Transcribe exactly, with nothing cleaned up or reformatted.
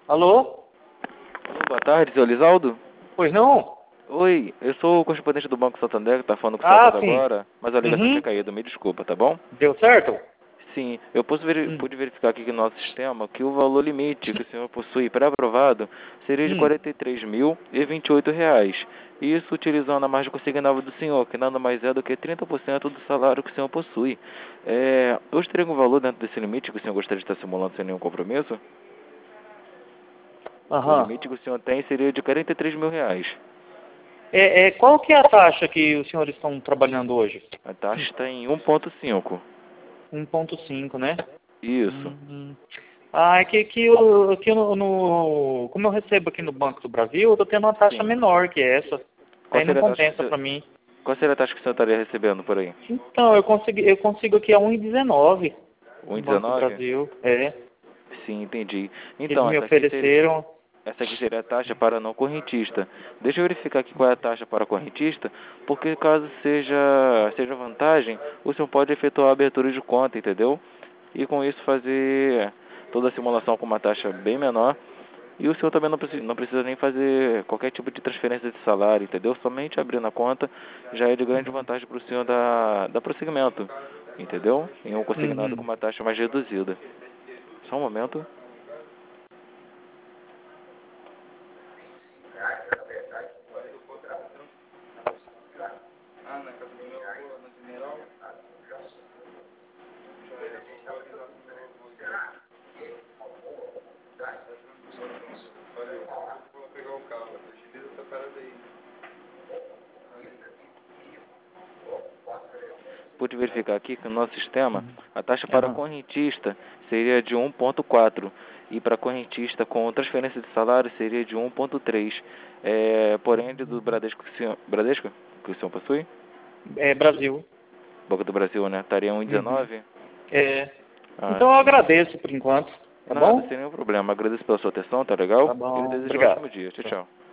Alô? Alô, boa tarde, seu Lisaldo? Pois não? Oi, eu sou o correspondente do Banco Santander que tá falando com o Ah, senhor sim. agora, mas a ligação tinha Uhum. caído, me desculpa, tá bom? Deu certo? Sim, eu pude, veri Hum. pude verificar aqui no nosso sistema que o valor limite que o senhor possui pré-aprovado seria de Hum. quarenta e três mil e vinte e oito reais. Isso utilizando a margem consignável do senhor, que nada mais é do que trinta por cento do salário que o senhor possui. É, hoje teria algum valor dentro desse limite que o senhor gostaria de estar simulando sem nenhum compromisso? O Aham. limite que o senhor tem seria de quarenta e três mil reais. É, é, qual que é a taxa que os senhores estão trabalhando hoje? A taxa está em um ponto cinco. um ponto cinco, né? Isso. Hum. Ah, é que, que eu, aqui no, no- como eu recebo aqui no Banco do Brasil, eu tô tendo uma taxa Sim. menor que essa. Qual Aí não seria a taxa que compensa você, pra mim. qual seria a taxa que você estaria recebendo por aí? Então, eu consigo, eu consigo aqui a um e dezenove no Banco do um vírgula dezenove? Brasil. É. Sim, entendi. Eles Então, me essa aqui seria, ofereceram. essa aqui seria a taxa para não correntista. Deixa eu verificar aqui qual é a taxa para correntista, porque caso seja, seja vantagem, o senhor pode efetuar a abertura de conta, entendeu? E com isso fazer toda a simulação com uma taxa bem menor. E o senhor também não precisa, não precisa nem fazer qualquer tipo de transferência de salário, entendeu? Somente abrindo a conta já é de grande vantagem para o senhor dar, dar prosseguimento, entendeu? Em um consignado com Uhum. uma taxa mais reduzida. Só um momento. Pude verificar aqui que no nosso sistema a taxa para Aham. correntista seria de um ponto quatro e para correntista com transferência de salário seria de um ponto três. É, porém, do Bradesco, que o senhor- Bradesco que o senhor possui, É Brasil. Banco do Brasil, né? Estaria um vírgula Uhum. dezenove? É. Ah, Então eu sim. agradeço por enquanto, tá Nada, bom? sem nenhum problema. Agradeço pela sua atenção, tá legal? Tá E eu bom. desejo um Obrigado. ótimo dia. Tchau, Tchau. tchau.